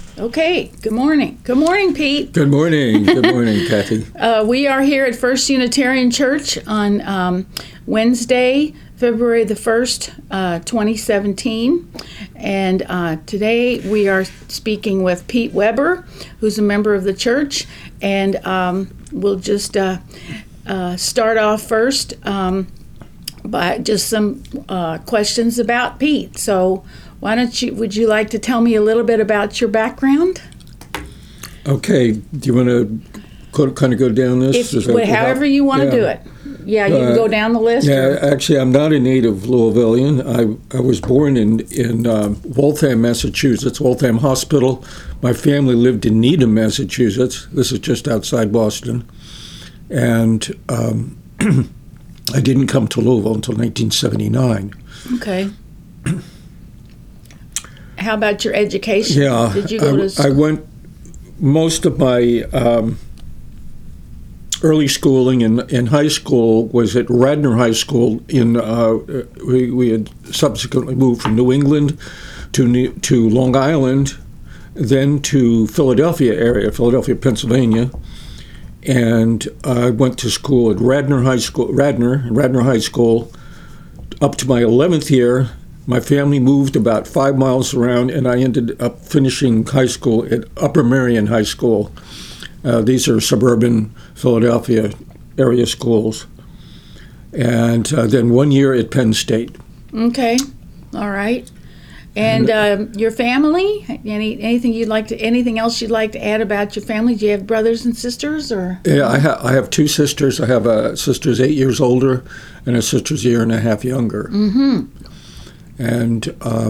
Okay, good morning. Good morning, Pete. Good morning. Good morning, Kathy. We are here at First Unitarian Church on Wednesday, February the 1st, 2017. And today we are speaking with Pete Weber, who's a member of the church. And we'll just start off first by just some questions about Pete. So would you like to tell me a little bit about your background? Okay. Do you want to kind of go down this? However you want to do it. Yeah, you can go down the list. Yeah, actually, I'm not a native Louisvillian. I was born in Waltham, Massachusetts, Waltham Hospital. My family lived in Needham, Massachusetts. This is just outside Boston. And I didn't come to Louisville until 1979. Okay. How about your education? Yeah, Did you go to school? I went most of my early schooling in high school was at Radnor High School. We had subsequently moved from New England to Long Island, then to Philadelphia, Pennsylvania, and I went to school at Radnor High School up to my 11th year. My family moved about 5 miles around, and I ended up finishing high school at Upper Merion High School. These are suburban Philadelphia area schools. And then 1 year at Penn State. Okay. All right. And your family? Anything else you'd like to add about your family? Do you have brothers and sisters, or? Yeah, I have two sisters. I have a sister's 8 years older, and a sister's a year and a half younger. Mm-hmm. And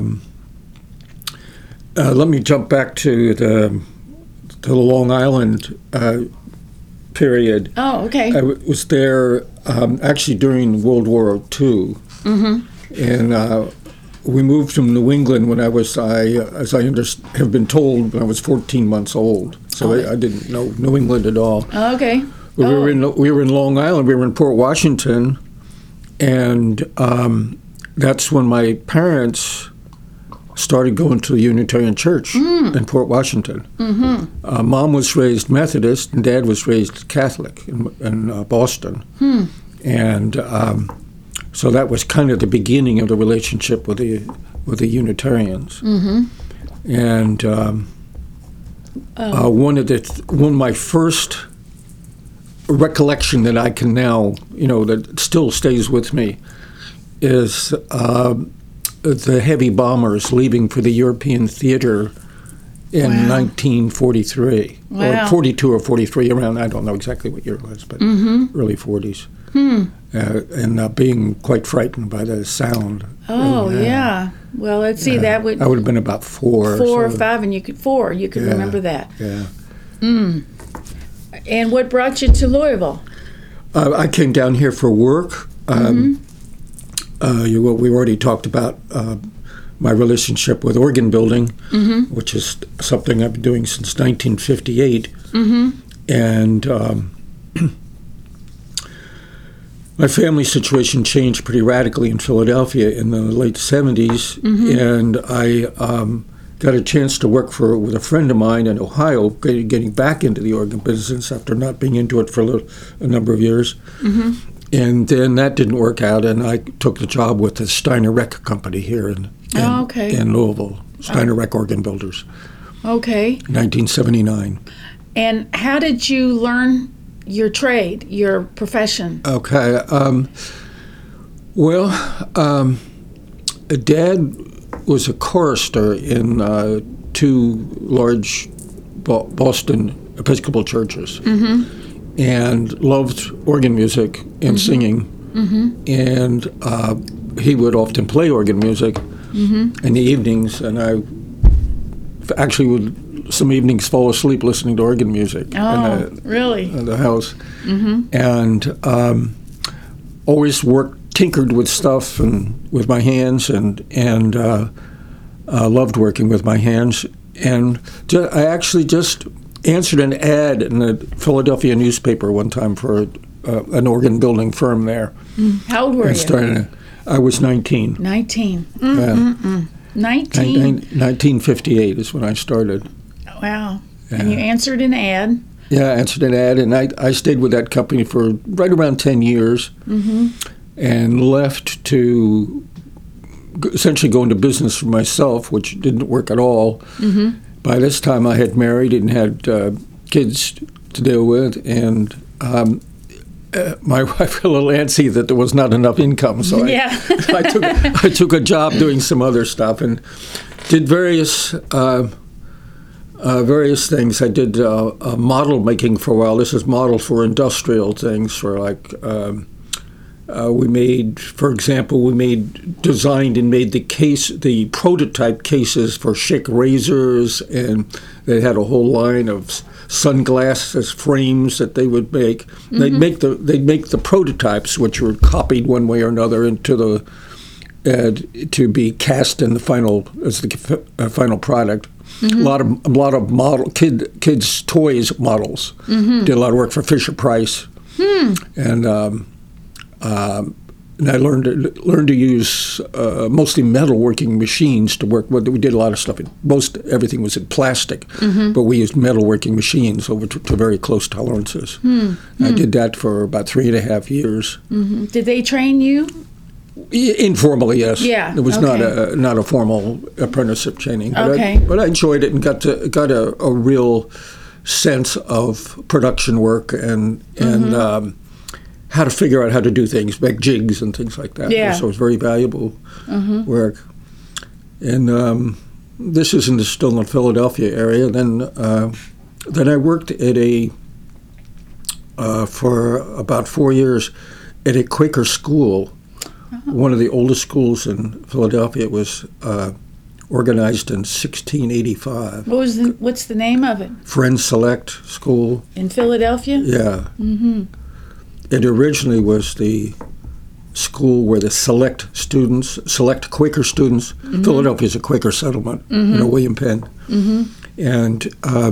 let me jump back to the Long Island period. Oh, okay. I was there actually during World War II. Mm-hmm. And we moved from New England when as I have been told, when I was 14 months old. So I didn't know New England at all. Oh, okay. We were in Long Island. We were in Port Washington, and that's when my parents started going to the Unitarian Church in Port Washington. Mm-hmm. Mom was raised Methodist, and Dad was raised Catholic in Boston. And so that was kind of the beginning of the relationship with the Unitarians. Mm-hmm. And one of my first recollection that I can now, that still stays with me, is the heavy bombers leaving for the European theater in 1943, or 42 or 43, around, I don't know exactly what year it was, but early 40s. And being quite frightened by the sound. Oh, yeah. Well, let's see, I would have been about 4. Or 5, and you could remember that. Yeah. And what brought you to Louisville? I came down here for work. We already talked about my relationship with organ building, which is something I've been doing since 1958. And my family situation changed pretty radically in Philadelphia in the late 70s, and I got a chance to work with a friend of mine in Ohio, getting back into the organ business after not being into it for a number of years. And then that didn't work out, and I took the job with the Steiner Rec Company here in Louisville, Steiner Rec Organ Builders. Okay. 1979. And how did you learn your trade, your profession? Okay. Dad was a chorister in 2 large Boston Episcopal churches. And loved organ music and singing. And he would often play organ music in the evenings, and I actually would some evenings fall asleep listening to organ music really? in the house. And always tinkered with stuff and with my hands, and loved working with my hands. And I actually just answered an ad in the Philadelphia newspaper one time for an organ building firm there. How old were you? I was 19. 19. 1958 is when I started. Wow. And you answered an ad. Yeah, I answered an ad, and I stayed with that company for right around 10 years and left to essentially go into business for myself, which didn't work at all. By this time, I had married and had kids to deal with, and my wife got a little antsy that there was not enough income, so I took a job doing some other stuff and did various things. I did model making for a while. This is models for industrial things, for like we made, for example, designed and made the prototype cases for Schick razors, and they had a whole line of sunglasses frames that they would make. They'd make the prototypes, which were copied one way or another into the to be cast in the final final product. A lot of kids toys models. Did a lot of work for Fisher Price, and I learned to use mostly metalworking machines to work. We did a lot of stuff. Everything was in plastic, but we used metalworking machines over to very close tolerances. I did that for about 3.5 years. Did they train you? Informally, yes. Yeah. It was not a formal apprenticeship training. But Okay. but I enjoyed it and got a real sense of production work and how to figure out how to do things, make jigs and things like that. Yeah. So it was very valuable work. And this is still in the Philadelphia area. Then I worked at for about 4 years at a Quaker school. One of the oldest schools in Philadelphia. It was organized in 1685. What's the name of it? Friends Select School. In Philadelphia? Yeah. It originally was the school where the select Quaker students. Philadelphia is a Quaker settlement. William Penn. And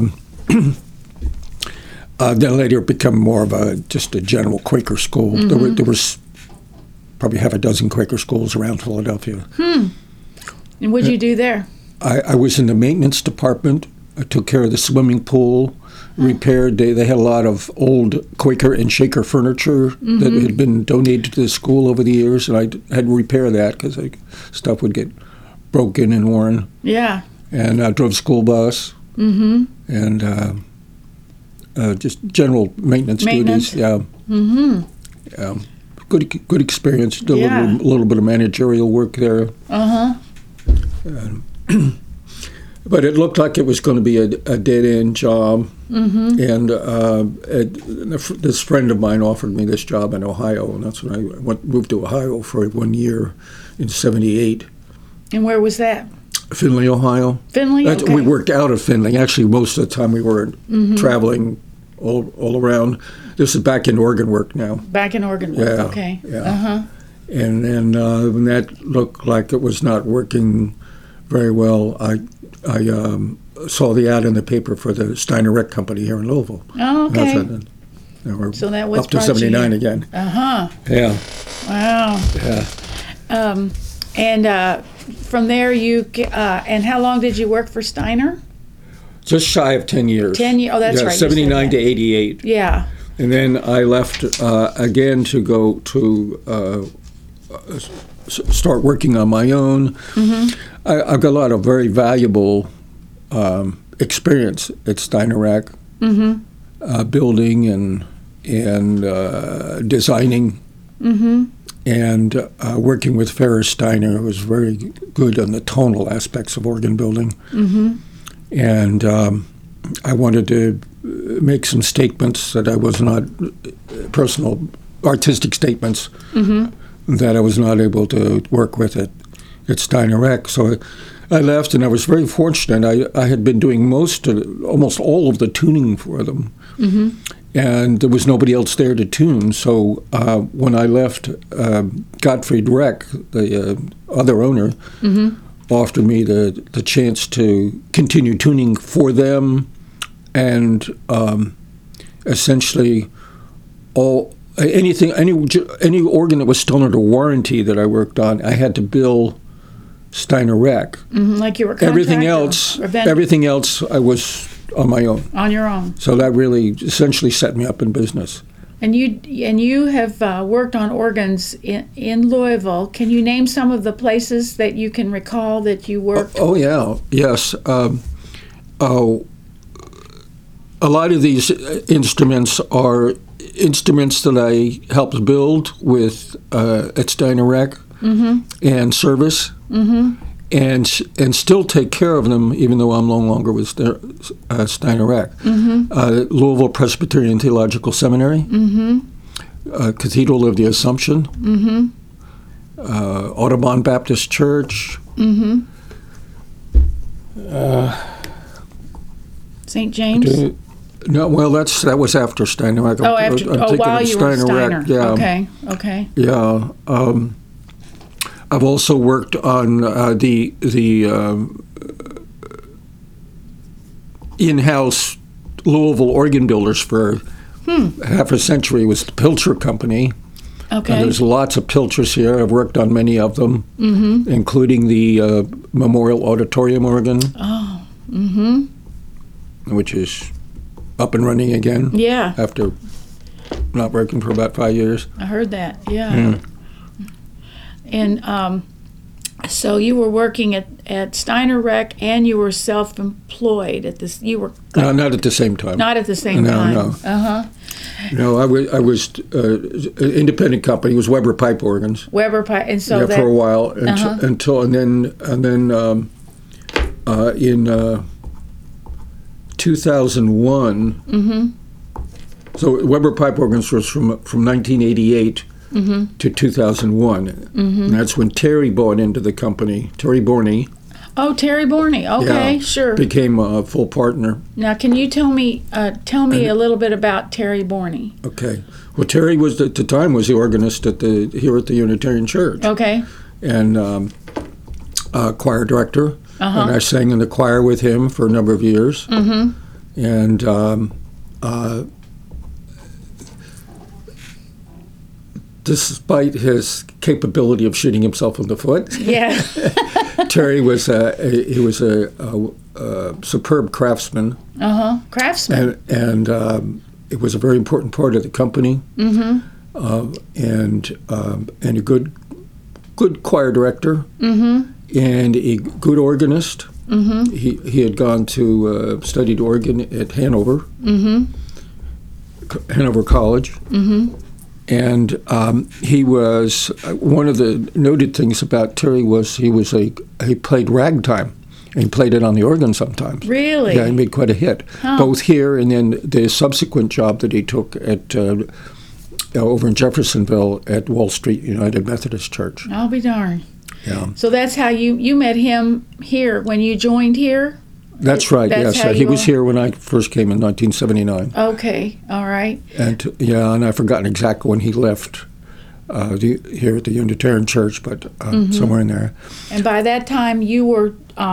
then later it became more of just a general Quaker school. There was probably half a dozen Quaker schools around Philadelphia. And what did you do there? I was in the maintenance department. I took care of the swimming pool, repaired. They had a lot of old Quaker and Shaker furniture that had been donated to the school over the years, and I had to repair that because stuff would get broken and worn. Yeah. And I drove school bus and just general maintenance duties. Yeah. Good experience. Did a little bit of managerial work there. But it looked like it was going to be a dead-end job. And this friend of mine offered me this job in Ohio, and that's when I moved to Ohio for 1 year in '78. And where was that? Findlay, Ohio. Findlay? Okay. We worked out of Findlay. Actually, most of the time we were traveling all around. This is back in Oregon work now. Back in Oregon work, Yeah, okay. yeah. And then when that looked like it was not working very well, I saw the ad in the paper for the Steiner Rec Company here in Louisville. Oh, okay. So that was up to 79 again. Yeah. Wow. Yeah. And from there and how long did you work for Steiner? Just shy of 10 years. 10 years. Oh, that's right. 79 to 88. Yeah. And then I left again to go to start working on my own. I've got a lot of very valuable experience at Steiner Rec, building and designing, and working with Ferris Steiner, who was very good on the tonal aspects of organ building. And I wanted to make some statements that I was not, personal artistic statements, that I was not able to work with at Steiner Rec. So I left, and I was very fortunate. I had been doing almost all of the tuning for them, and there was nobody else there to tune. So when I left, Gottfried Rec, the other owner, offered me the chance to continue tuning for them, and essentially any organ that was still under warranty that I worked on, I had to bill Steiner Rec. Like you were Everything contractor else, or vendor? everything else, I was on my own. On your own. So that really essentially set me up in business. And you have worked on organs in Louisville. Can you name some of the places that you can recall that you worked? Oh yeah, yes. A lot of these instruments are instruments that I helped build with at Steiner Rec and service, and still take care of them even though I'm no longer with Steiner Rec. Louisville Presbyterian Theological Seminary, Cathedral of the Assumption, Audubon Baptist Church. St. James? No, well, that was after Steiner Rec. Oh, after. I'm thinking While of you were at Steiner. Rec. Yeah. Okay. Yeah. I've also worked on the in-house Louisville organ builders for half a century. It was the Pilcher Company. Okay. There's lots of Pilchers here. I've worked on many of them, including the Memorial Auditorium organ. Oh. Which is up and running again. Yeah. After not working for about 5 years. I heard that. Yeah. And so you were working at Steiner Rec, and you were self-employed at this. You were No, not at the same time. not at the same time. No. No, I was an independent company. It was Weber Pipe Organs. Weber Pipe, and so that for a while until then in 2001. So Weber Pipe Organs was from 1988 to 2001. And that's when Terry bought into the company. Terry Borney. Oh, Terry Borney. Okay, sure. Became a full partner. Now, can you tell me a little bit about Terry Borney? Okay. Well, Terry was at the time was the organist here at the Unitarian Church. Okay. And choir director. And I sang in the choir with him for a number of years. And despite his capability of shooting himself in the foot, Yeah. Terry was a superb craftsman. Craftsman. And it was a very important part of the company. And a good choir director. And a good organist. He had gone to studied organ at Hanover, Hanover College, and he was one of the noted things about Terry was he played ragtime, and he played it on the organ sometimes. Really? Yeah, he made quite a hit, both here and then the subsequent job that he took at over in Jeffersonville at Wall Street United Methodist Church. I'll be darned. Yeah. So that's how you met him here when you joined here? That's right, That's yes. how He you was all- here when I first came in 1979. Okay, all right. And I've forgotten exactly when he left here at the Unitarian Church, but somewhere in there. And by that time, you were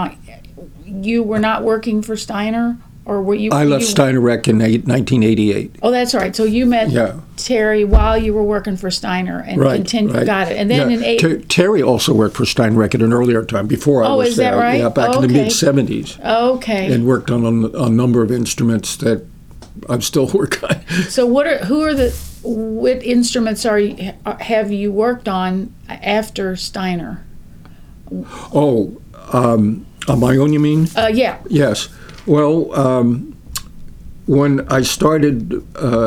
not working for Steiner, or were you? I left Steiner Rec in 1988. Oh, that's right. So you met Terry while you were working for Steiner, and continued. Right. Got it. And then in Terry also worked for Steiner Rec at an earlier time before I was is that there. right? Yeah, back in the mid '70s. Okay. And worked on a number of instruments that I'm still working on. So what instruments have you worked on after Steiner? Oh, on my own, you mean? Yeah. Yes. Well, when I started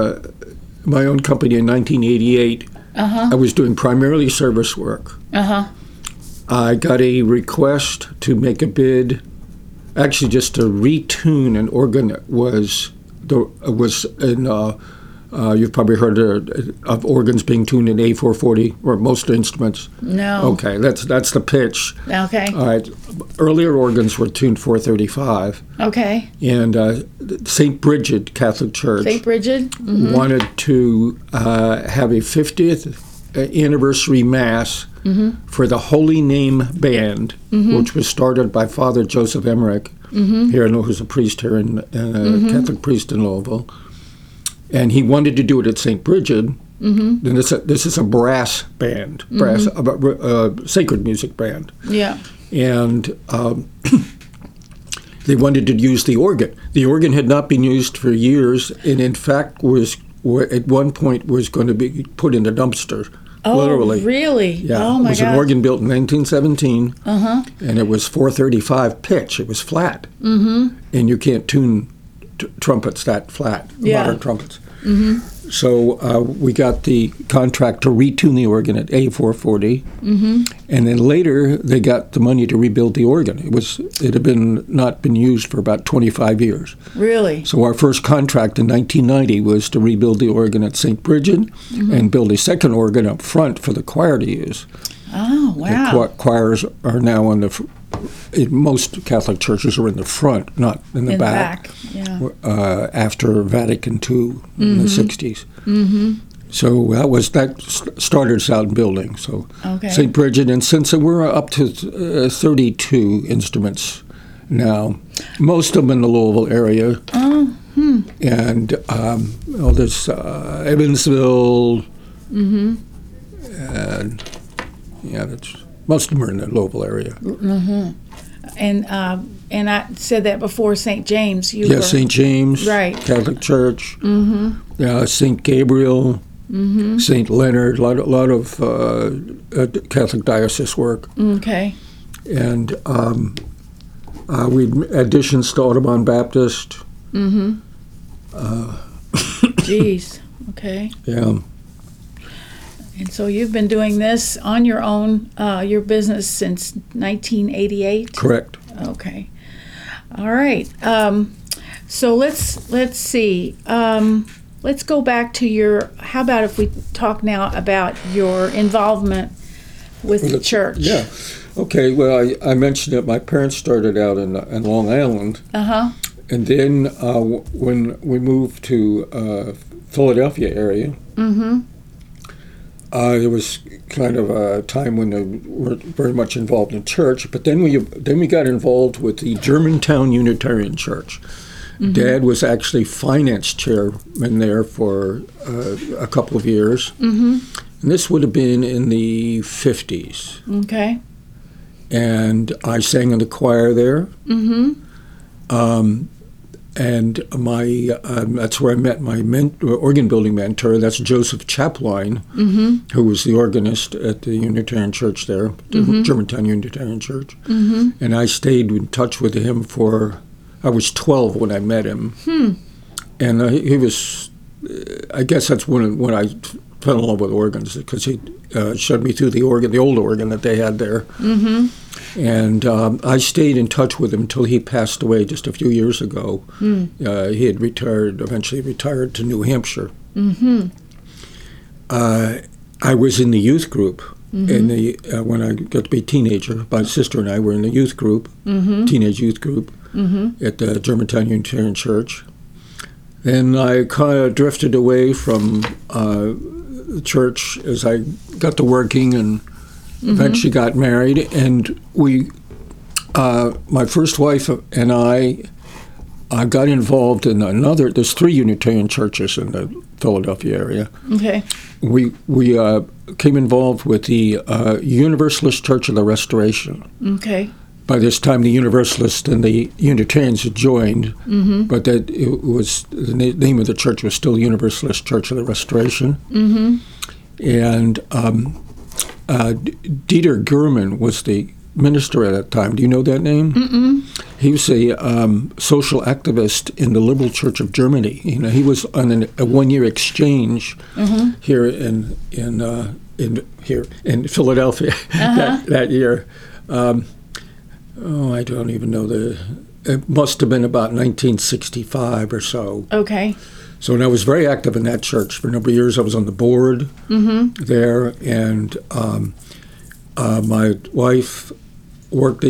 my own company in 1988, I was doing primarily service work. I got a request to make a bid, actually just to retune an organ that was in. You've probably heard of organs being tuned in A440, or most instruments. No. Okay, that's the pitch. Okay. All right. Earlier organs were tuned 435. Okay. And St. Bridget Catholic Church St. Bridget wanted to have a 50th anniversary Mass for the Holy Name Band, which was started by Father Joseph Emmerich, who's a priest here, Catholic priest in Louisville. And he wanted to do it at St. Bridget. And this is a brass band, sacred music band. Yeah. and they wanted to use the organ. The organ had not been used for years, and in fact was at one point was going to be put in a dumpster. Oh, literally. Really? Yeah. Oh, my It was an gosh. organ built in 1917, and it was 435 pitch. It was flat, and you can't tune trumpets that flat, Yeah. modern trumpets. So we got the contract to retune the organ at A440, and then later they got the money to rebuild the organ. It had not been used for about 25 years. Really? So our first contract in 1990 was to rebuild the organ at St. Bridget and build a second organ up front for the choir to use. Oh, wow. The choirs are now on the. Most Catholic churches are in the front, not in the In back. the back, yeah. After Vatican II in the 60s. So that started us out in building. So Okay. St. Bridget, and since we're up to 32 instruments now, most of them in the Louisville area. And there's Evansville, and most of them are in the Louisville area. And I said that before, St. James. You Yeah, were, St. James, Right. Catholic Church, St. Gabriel, St. Leonard, a lot of Catholic diocese work. Okay. And we additions to Audubon Baptist. Jeez. Okay. Yeah, And so you've been doing this on your own, your business since 1988? correct. Okay. All right. So let's see. Let's go back to your. How about if we talk now about your involvement with the church? Yeah. Okay, well, I mentioned that my parents started out in Long Island. And then when we moved to Philadelphia area, there was kind of a time when they weren't very much involved in church. But then we got involved with the Germantown Unitarian Church. Dad was actually finance chairman there for a couple of years. And this would have been in the 50s. Okay. And I sang in the choir there. And that's where I met my organ building mentor. That's Joseph Chapline, who was the organist at the Unitarian Church there, the Germantown Unitarian Church. And I stayed in touch with him I was 12 when I met him. And he was, I guess that's when I fell in love with organs, because he showed me through the old organ that they had there. And I stayed in touch with him until he passed away just a few years ago. He had eventually retired to New Hampshire. I was in the youth group when I got to be a teenager. My sister and I were in the youth group, teenage youth group, at the Germantown Unitarian Church. Then I kind of drifted away from the church as I got to working and eventually got married. And my first wife and I got involved in there's 3 Unitarian churches in the Philadelphia area. Okay. We came involved with the Universalist Church of the Restoration. Okay. By this time, the Universalists and the Unitarians had joined, but the name of the church was still Universalist Church of the Restoration. And Dieter German was the minister at that time. Do you know that name? He was a social activist in the Liberal Church of Germany. He was on a one-year exchange here in Philadelphia that year. I don't even know it must have been about 1965 or so. Okay. So, and I was very active in that church for a number of years. I was on the board there, and my wife worked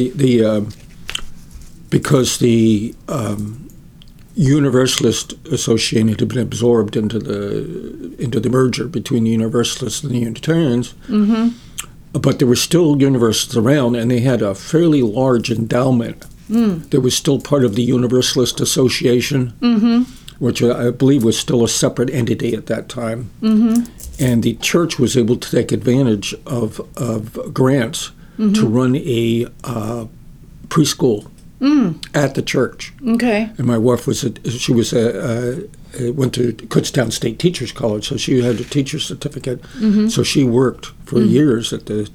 because the Universalist Association had been absorbed into the merger between the Universalists and the Unitarians. But there were still Universalists around, and they had a fairly large endowment that was still part of the Universalist Association, which I believe was still a separate entity at that time. And the church was able to take advantage of grants to run a preschool at the church. Okay. And my wife went to Kutztown State Teachers College, so she had a teacher certificate. So she worked for years at this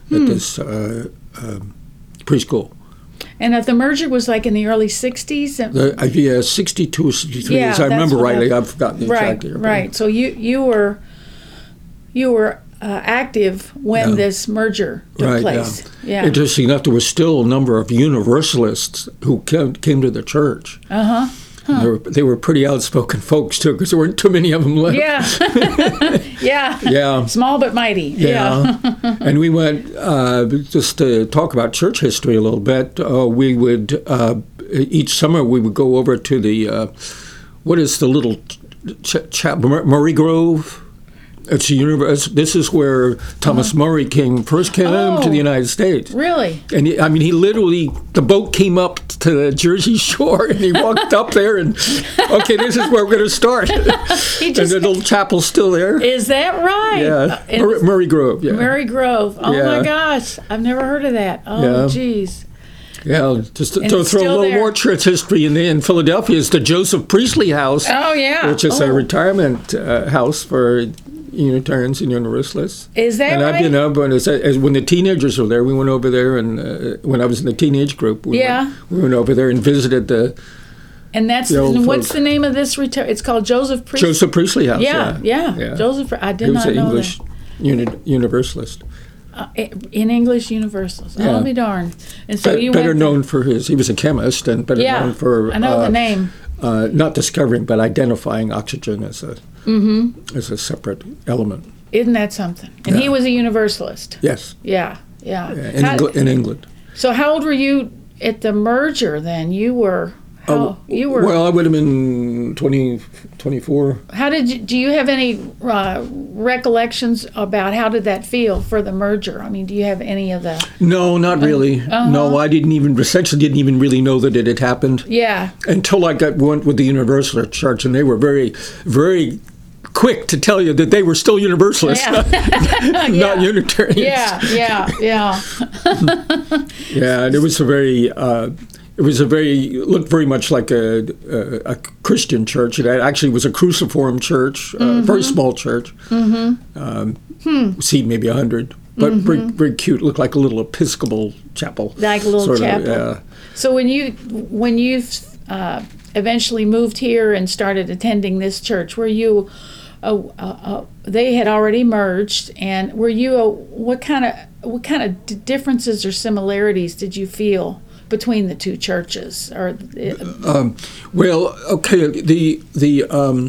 preschool. And if the merger was like in the early 60s? 62 or 63, Yeah, as I remember that's what rightly. I've forgotten the exact year. Right. So you were active when this merger took place. Yeah. Interesting enough, there was still a number of Universalists who came to the church. They were pretty outspoken folks, too, because there weren't too many of them left. Yeah. Yeah. Yeah. Small but mighty. Yeah. And we went, just to talk about church history a little bit, we would, each summer we would go over to the, what is the little Murray Grove? It's this is where Thomas Murray first came to the United States. Really? And he literally, the boat came up to the Jersey Shore, and he walked up there, and okay, this is where we're going to start. And the little chapel's still there. Is that right? Yeah, Murray Grove. Yeah, Murray Grove. Oh my gosh, I've never heard of that. Oh, geez. Yeah, just to it's throw a still little there. more church history in Philadelphia is the Joseph Priestley House. Oh yeah, which is a retirement house for Unitarians and Universalists. Is that and right? I've been up when the teenagers were there. We went over there, and when I was in the teenage group, we went over there and visited the. And what's the name of this It's called Joseph Priestley. Joseph Priestley House. Yeah. Joseph. I did not know that. He was an English Universalist. In English Universalist. I'll be darned. And so you better known for he was a chemist, and better known for I know the name. Not discovering, but identifying oxygen as a separate element. Isn't that something? And he was a Universalist. Yes. Yeah. In England. So how old were you at the merger then? You were. Well, I would have been 24. How do you have any recollections about how did that feel for the merger? I mean, do you have any of the? No, not really. No, I didn't even really know that it had happened. Yeah. Until I went with the Universalist Church, and they were very, very quick to tell you that they were still Universalists, not Unitarians. Yeah. Yeah, and it was a very. Looked very much like a Christian church. It actually was a cruciform church, very small church. Seat maybe 100, but very cute. Looked like a little Episcopal chapel. Like a little chapel. So when you eventually moved here and started attending this church, were you? They had already merged, and were you? What kind of differences or similarities did you feel between the two churches? Well, okay, the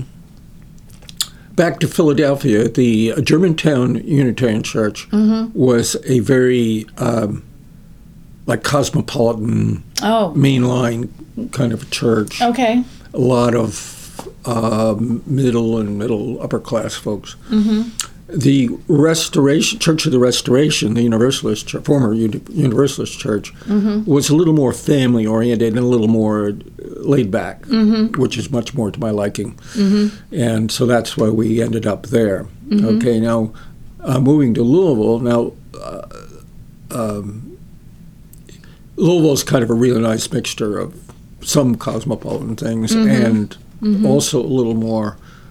back to Philadelphia, the Germantown Unitarian Church was a very like cosmopolitan, mainline kind of church. Okay. A lot of middle and upper class folks. The Restoration Church of the Restoration, the Universalist Church, former Universalist Church, was a little more family oriented and a little more laid back, which is much more to my liking. And so that's why we ended up there. Okay, now moving to Louisville. Now Louisville's kind of a really nice mixture of some cosmopolitan things and also a little more.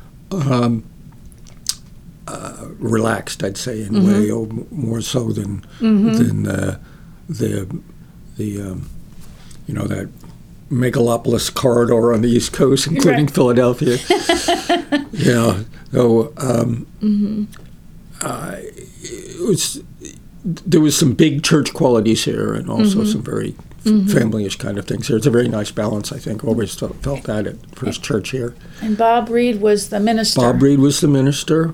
Relaxed, I'd say, in a way, or more so than the that megalopolis corridor on the East Coast, including Philadelphia. There was some big church qualities here, and also some very family-ish kind of things here. It's a very nice balance, I think. Always felt that at First Church here. And Bob Reed was the minister. Bob Reed was the minister.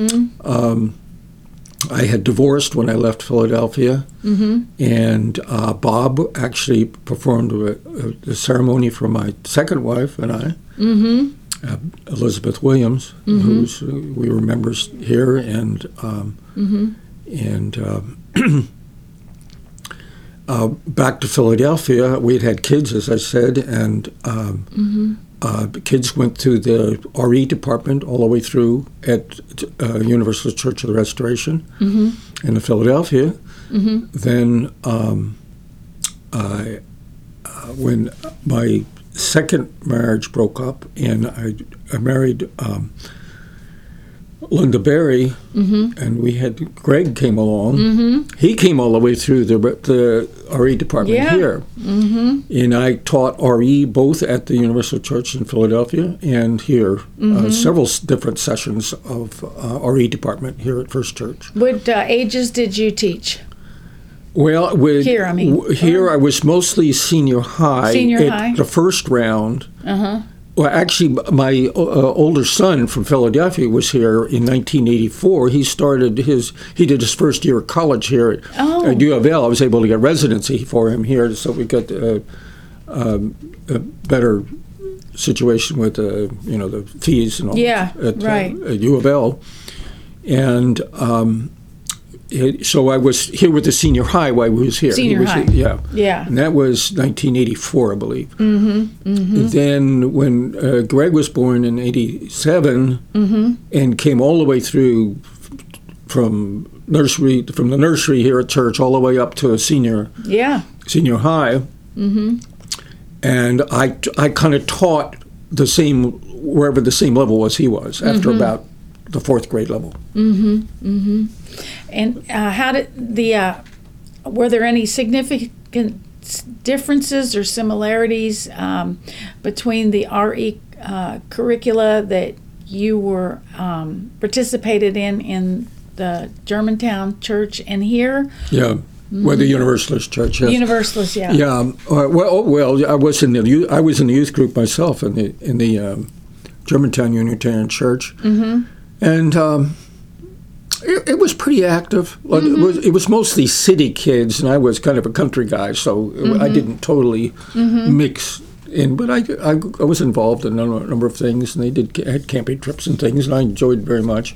I had divorced when I left Philadelphia, and Bob actually performed a ceremony for my second wife and I, Elizabeth Williams, we were members here, and back to Philadelphia, we had kids, as I said, and the kids went through the RE department all the way through at Universalist Church of the Restoration in Philadelphia. Then when my second marriage broke up, and I married Linda Berry, and we had Greg came along. He came all the way through the RE department here, and I taught RE both at the Universal Church in Philadelphia and here. Several different sessions of RE department here at First Church. What ages did you teach? Well, Here, I mean. Here I was mostly senior high. Senior at high? the first round. Well, actually, my older son from Philadelphia was here in 1984. He did his first year of college here at U of L. I was able to get residency for him here, so we got a better situation with the fees and all. At U of L, and. So I was here with the senior high while he was here. Senior high. Yeah. And that was 1984, I believe. Then when Greg was born in 87 and came all the way through from the nursery here at church all the way up to a senior high. And I kind of taught wherever the same level was he was after about the fourth grade level. And how did were there any significant differences or similarities between the RE curricula that you were participated in the Germantown Church and here? Yeah. Well, the Universalist Church. Yes. Universalist, yeah. Yeah. Well, I was in the youth group myself in the Germantown Unitarian Church, and. It was pretty active. It was mostly city kids, and I was kind of a country guy, so I didn't totally mix in. But I was involved in a number of things, and they had camping trips and things, and I enjoyed it very much.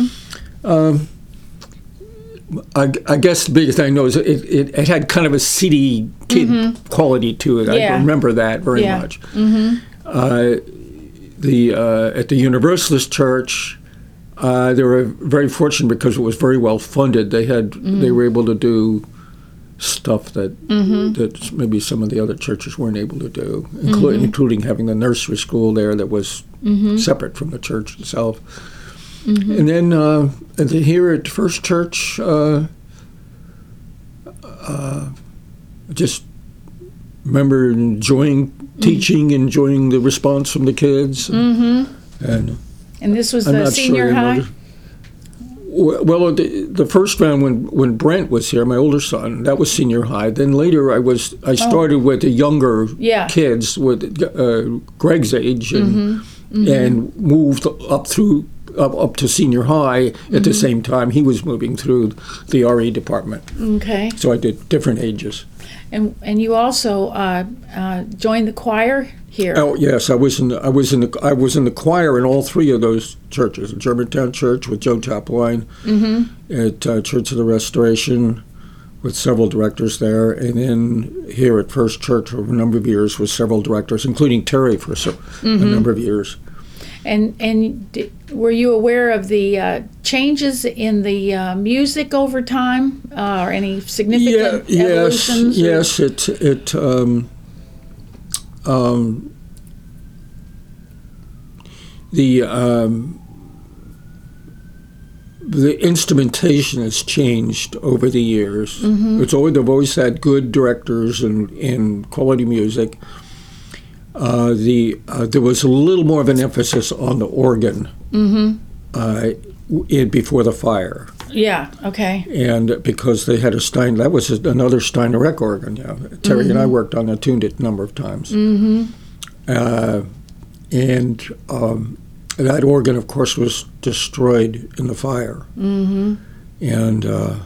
I guess the biggest thing I know is it had kind of a city kid quality to it. I remember that very much. At the Universalist Church. They were very fortunate because it was very well funded. They were able to do stuff that maybe some of the other churches weren't able to do, including having the nursery school there that was separate from the church itself. And then here at First Church, just remember enjoying teaching, enjoying the response from the kids, And this was the senior high? Well, the first round when Brent was here, my older son, that was senior high. Then later I started with the younger kids with Greg's age and moved up to senior high at the same time he was moving through the RE department. Okay. So I did different ages. And you also joined the choir here. Oh yes, I was in the choir in all three of those churches: the Germantown Church with Joe Chapline, at Church of the Restoration with several directors there, and then here at First Church for a number of years with several directors, including Terry for a number of years. And were you aware of the changes in the music over time, or any significant evolutions? Yes. The instrumentation has changed over the years. They've always had good directors and quality music. There was a little more of an emphasis on the organ before the fire. Yeah. Okay. And because they had that was another Steineret organ. Yeah, Terry and I worked on it, tuned it a number of times. That organ, of course, was destroyed in the fire. And in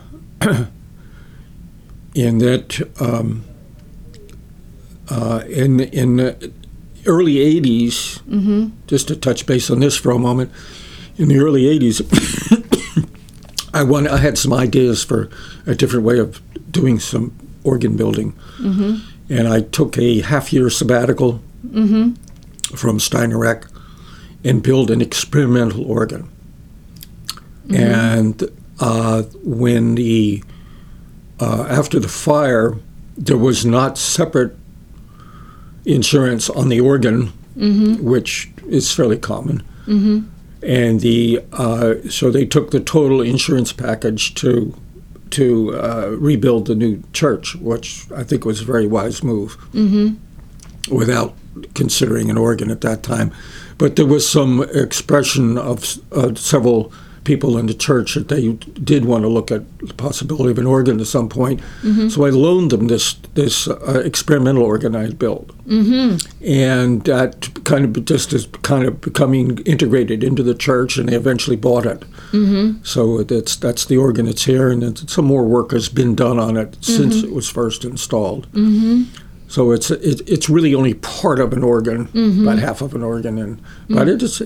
that in the early 80s, just to touch base on this for a moment, in the early 80s, I had some ideas for a different way of doing some organ building. And I took a half-year sabbatical from Steineret and built an experimental organ. And when the after the fire, there was not separate insurance on the organ, which is fairly common. And so they took the total insurance package to rebuild the new church, which I think was a very wise move, without considering an organ at that time. But there was some expression of several people in the church that they did want to look at the possibility of an organ at some point. So I loaned them this experimental organ I had built, and that kind of is becoming integrated into the church, and they eventually bought it. So that's the organ that's here, and some more work has been done on it since it was first installed. So it's really only part of an organ, about half of an organ, but it's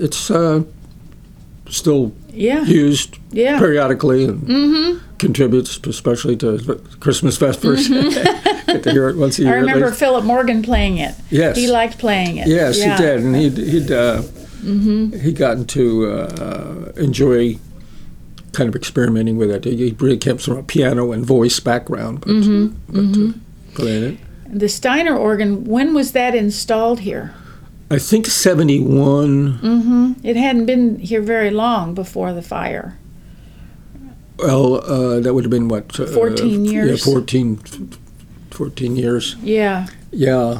still used periodically and contributes, especially to Christmas Vespers. Get to hear it once a year. I remember Philip Morgan playing it. Yes, he liked playing it. Yes, he did, and he'd gotten to enjoy kind of experimenting with it. He really came from a piano and voice background, but playing it. The Steiner organ, when was that installed here? I think 71. It hadn't been here very long before the fire. Well, that would have been, 14 years? Yeah, 14 years. Yeah. Yeah.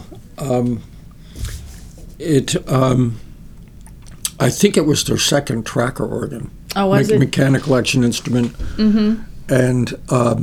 I think it was their second tracker organ. Oh, was it? Mechanical action instrument. And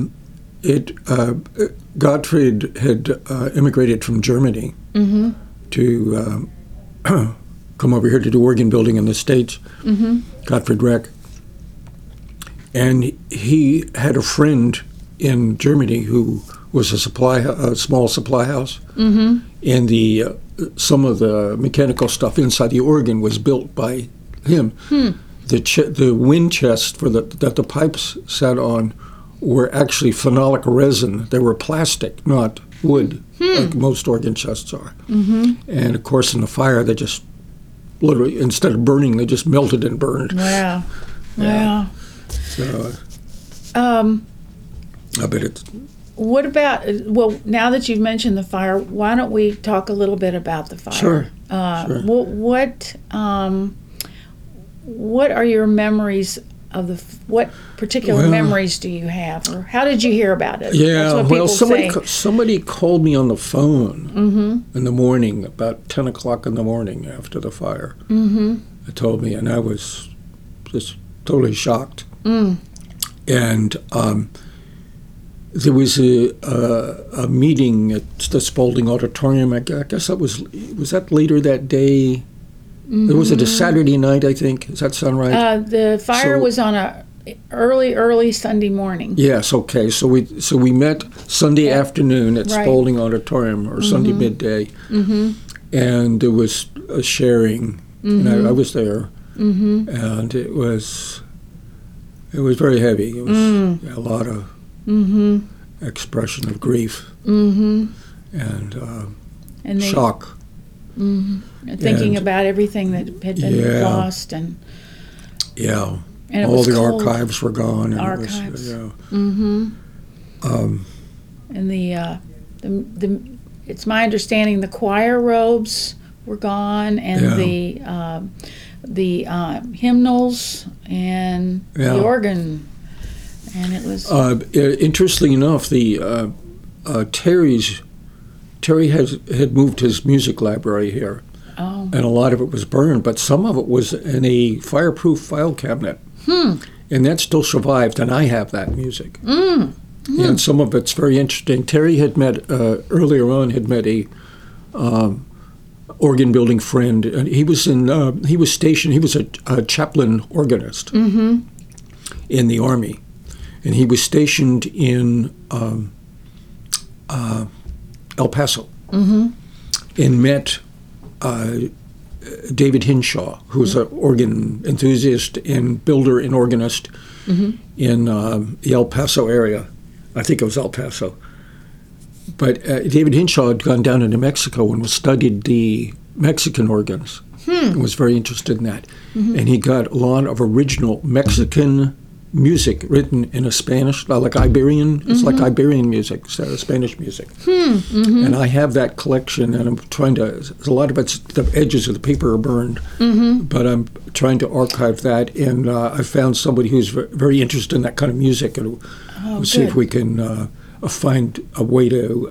Gottfried had immigrated from Germany to come over here to do organ building in the States, Gottfried Reck. And he had a friend in Germany who was a small supply house, and some of the mechanical stuff inside the organ was built by him. The wind chest that the pipes sat on were actually phenolic resin. They were plastic, not wood, like most organ chests are. And of course, in the fire, they just literally, instead of burning, they just melted and burned. Wow. Yeah. So, I bet it's. What about, now that you've mentioned the fire, why don't we talk a little bit about the fire? Sure. What are your memories of what particular memories do you have, or how did you hear about it? Yeah, That's what somebody called me on the phone in the morning, about 10 o'clock in the morning after the fire. They told me, and I was just totally shocked. And there was a meeting at the Spalding Auditorium. I guess was that later that day? Was it a Saturday night, I think? Does that sound right? The fire was on a early Sunday morning. Yes, okay. So we met Sunday afternoon at Spalding Auditorium, or Sunday midday. And there was a sharing, and I was there. And it was very heavy. It was a lot of expression of grief and shock. Thinking about everything that had been lost, and all the archives were gone. Archives. And it's my understanding the choir robes were gone, and the hymnals and the organ, and it was. Interestingly enough, the Terry had moved his music library here, and a lot of it was burned, but some of it was in a fireproof file cabinet, and that still survived, and I have that music. And some of it's very interesting. Terry had met earlier on a organ building friend, and he was stationed. He was a chaplain organist in the Army, and he was stationed in El Paso, and met David Hinshaw, who's an organ enthusiast and builder and organist in the El Paso area. I think it was El Paso. But David Hinshaw had gone down into Mexico and studied the Mexican organs and was very interested in that. And he got a lot of original Mexican music written in a Spanish, like Iberian. It's like Iberian music, so Spanish music. And I have that collection, and I'm trying to. A lot of it's the edges of the paper are burned, but I'm trying to archive that. And I found somebody who's very interested in that kind of music, and we'll see if we can find a way to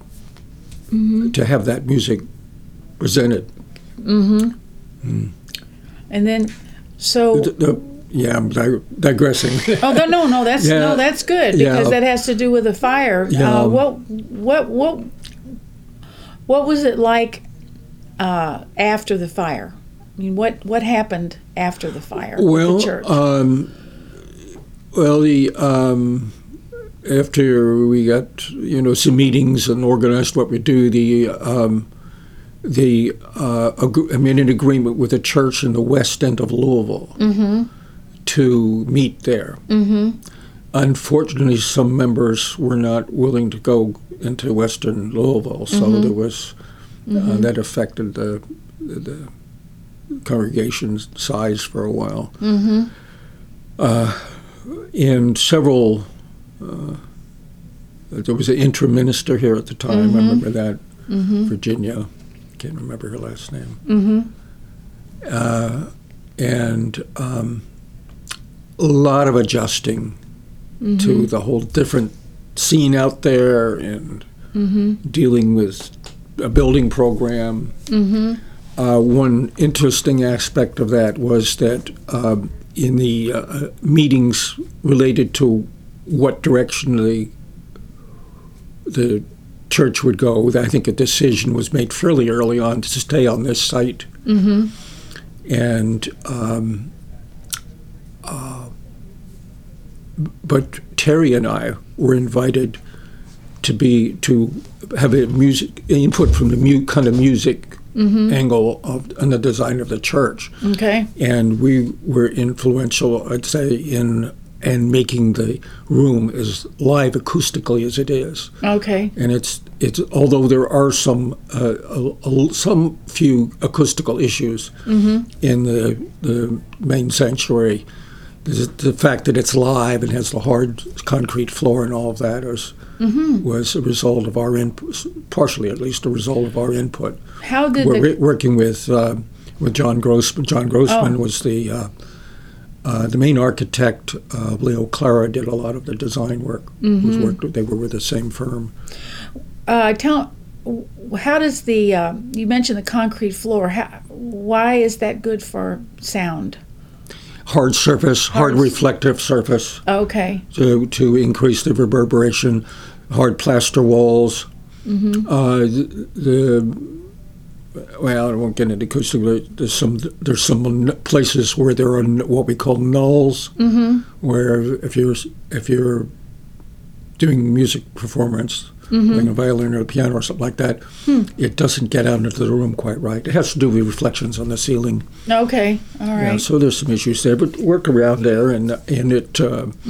have that music presented. And then, so. Yeah, I'm digressing. Oh no, that's Yeah. that's good, because that has to do with the fire. Yeah. What was it like after the fire? I mean, what happened after the fire Well, at the church? After we got some meetings and organized what we do, I made an agreement with a church in the west end of Louisville to meet there. Unfortunately, some members were not willing to go into western Louisville, so there was that affected the congregation's size for a while. And several, there was an interim minister here at the time. I remember that, Virginia. Can't remember her last name. And a lot of adjusting to the whole different scene out there, and dealing with a building program. One interesting aspect of that was that in the meetings related to what direction the church would go, I think a decision was made fairly early on to stay on this site. And but Terry and I were invited to have a music input from the kind of music angle on the design of the church. Okay. And we were influential, I'd say, in making the room as live acoustically as it is. Okay. And it's although there are some few acoustical issues in the main sanctuary, the fact that it's live and has the hard concrete floor and all of that was a result of our input, partially at least a result of our input. How did We're working with John Grossman. John Grossman was the main architect. Leo Clara did a lot of the design work. They were with the same firm. how does the you mentioned the concrete floor? Why is that good for sound? Hard surface, hard reflective surface. Okay. To increase the reverberation. Hard plaster walls. Well, I won't get into acoustic, but there's some places where there are what we call nulls, where if you're doing music performance, playing a violin or a piano or something like that, it doesn't get out into the room quite right. It has to do with reflections on the ceiling. Okay, all right. Yeah, so there's some issues there, but work around there, and it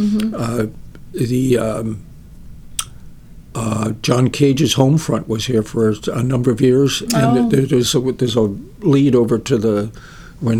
John Cage's home front was here for a number of years, and there's a lead over to when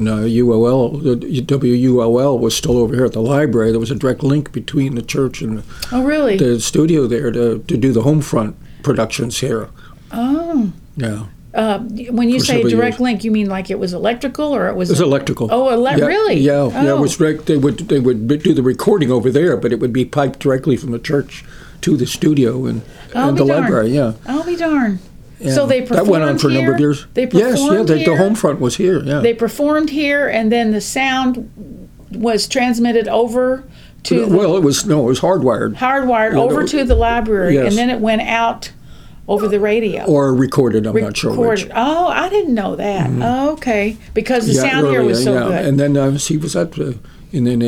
WULL was still over here at the library. There was a direct link between the church and the studio there to do the home front productions here. Oh. Yeah. When you say direct link, you mean like it was electrical, or it was? It was electrical. Oh, really? Yeah, yeah. It was direct. They would do the recording over there, but it would be piped directly from the church to the studio and the library. Yeah. I'll be darned. Yeah. So they performed that went on for a number of years. They performed the home front was here. Yeah. They performed here, and then the sound was transmitted over to. It was hardwired. Hardwired over to the library, and then it went out over the radio. Or recorded. I'm not sure which. Oh, I didn't know that. Oh, okay, because the sound here was so good. And then he was at, and then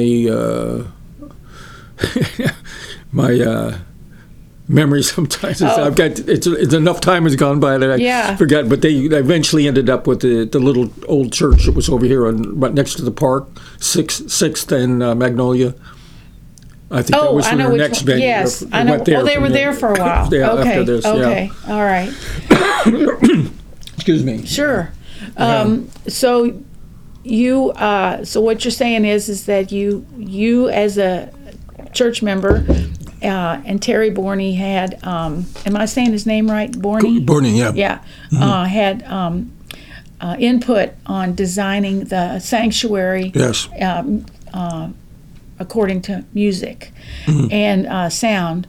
my. Memory sometimes. I've got it's enough time has gone by that I forgot. But they eventually ended up with the little old church that was over here right next to the park, Sixth and Magnolia. I think that was their next venue. Yes, I know. They were there for a while. Okay. After this, okay. All right. Excuse me. Sure. So So what you're saying is that you as a church member, and Terry Borney had, am I saying his name right? Borney? Borney, yeah. Yeah. Had input on designing the sanctuary. Yes. According to music and sound.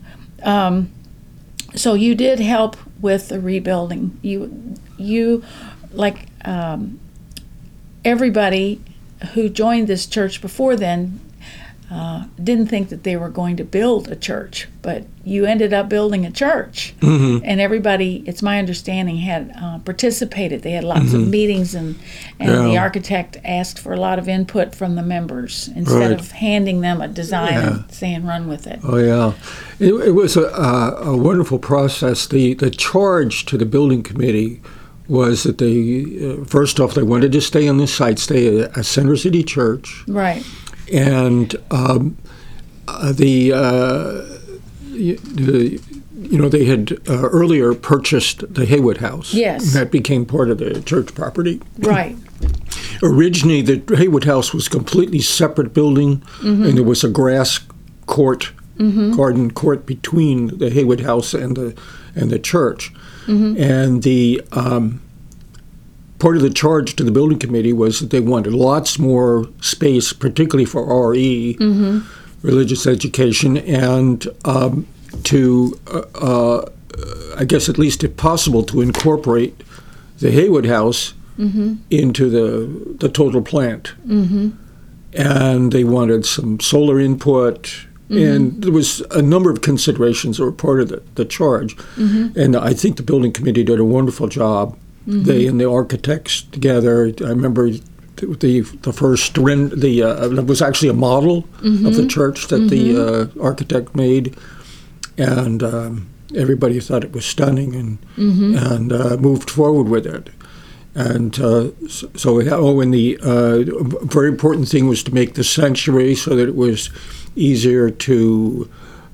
So you did help with the rebuilding. You like everybody who joined this church before then didn't think that they were going to build a church, but you ended up building a church. And everybody, it's my understanding, had participated. They had lots of meetings, and the architect asked for a lot of input from the members instead of handing them a design and saying, run with it. Oh, yeah. It was a wonderful process. The charge to the building committee was that they, first off, they wanted to stay on this site, stay at Center City Church. Right. And they had earlier purchased the Haywood House. Yes. And that became part of the church property. Right. Originally, the Haywood House was a completely separate building, and there was a grass court, garden court between the Haywood House and the church. And the part of the charge to the building committee was that they wanted lots more space, particularly for RE, religious education, and to, I guess at least if possible, to incorporate the Haywood House into the total plant. And they wanted some solar input, and there was a number of considerations that were part of the charge. And I think the building committee did a wonderful job. They and the architects together. I remember the first it was actually a model of the church that the architect made, and everybody thought it was stunning and moved forward with it. And and the very important thing was to make the sanctuary so that it was easier to